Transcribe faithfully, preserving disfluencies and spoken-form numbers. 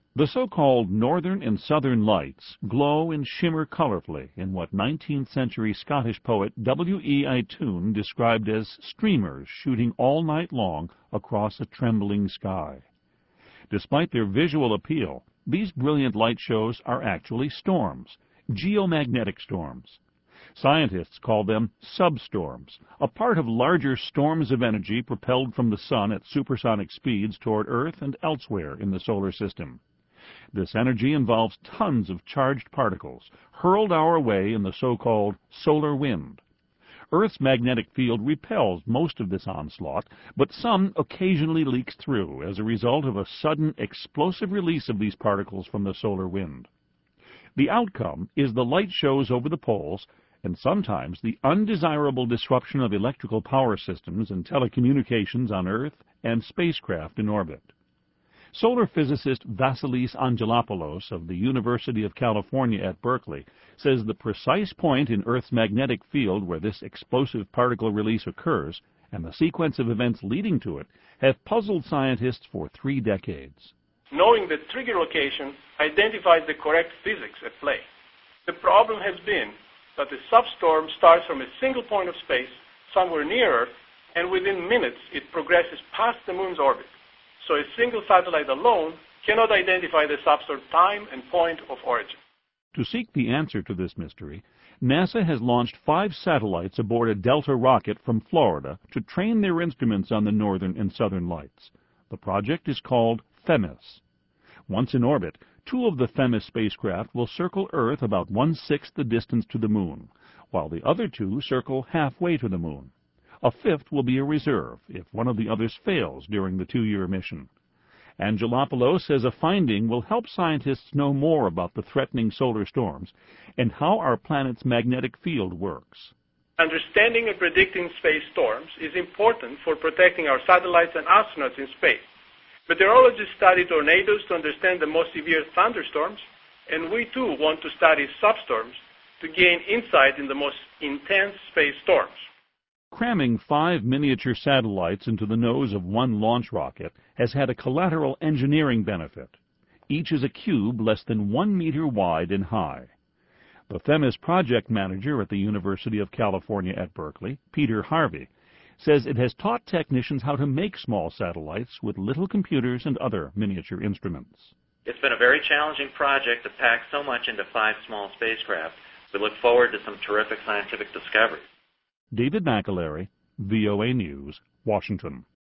The so-called northern and southern lights glow and shimmer colorfully in what nineteenth century Scottish poet W E Aytoun described as streamers shooting all night long across a trembling sky. Despite their visual appeal, these brilliant light shows are actually storms, geomagnetic storms. Scientists call them substorms, a part of larger storms of energy propelled from the sun at supersonic speeds toward Earth and elsewhere in the solar system. This energy involves tons of charged particles hurled our way in the so-called solar wind. Earth's magnetic field repels most of this onslaught, but some occasionally leaks through as a result of a sudden explosive release of these particles from the solar wind. The outcome is the light shows over the poles and sometimes the undesirable disruption of electrical power systems and telecommunications on Earth and spacecraft in orbit. Solar physicist Vasilis Angelopoulos of the University of California at Berkeley says the precise point in Earth's magnetic field where this explosive particle release occurs and the sequence of events leading to it have puzzled scientists for three decades. Knowing the trigger location identifies the correct physics at play. The problem has been that the substorm starts from a single point of space somewhere near Earth, and within minutes it progresses past the Moon's orbit. So a single satellite alone cannot identify the substorm time and point of origin. To seek the answer to this mystery, NASA has launched five satellites aboard a Delta rocket from Florida to train their instruments on the northern and southern lights. The project is called Themis. Once in orbit, two of the Themis spacecraft will circle Earth about one-sixth the distance to the Moon, while the other two circle halfway to the Moon. A fifth will be a reserve if one of the others fails during the two-year mission. Angelopoulos says a finding will help scientists know more about the threatening solar storms and how our planet's magnetic field works. Understanding and predicting space storms is important for protecting our satellites and astronauts in space. Meteorologists study tornadoes to understand the most severe thunderstorms, and we too want to study substorms to gain insight in the most intense space storms. Cramming five miniature satellites into the nose of one launch rocket has had a collateral engineering benefit. Each is a cube less than one meter wide and high. The Themis project manager at the University of California at Berkeley, Peter Harvey, says it has taught technicians how to make small satellites with little computers and other miniature instruments. It's been a very challenging project to pack so much into five small spacecraft. We look forward to some terrific scientific discoveries. David McAlery, V O A News, Washington.